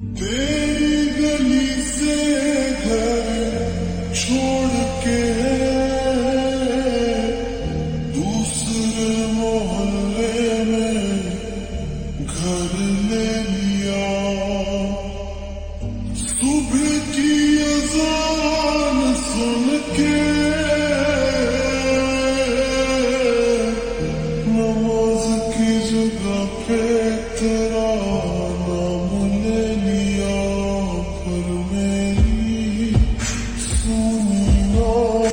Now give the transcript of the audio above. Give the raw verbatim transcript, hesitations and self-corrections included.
तेरी गली से घर छोड़ के दूसरे मोहल्ले में घर ले लिया। सुबह की अजान सुन के नमाज की जगह पे तेरा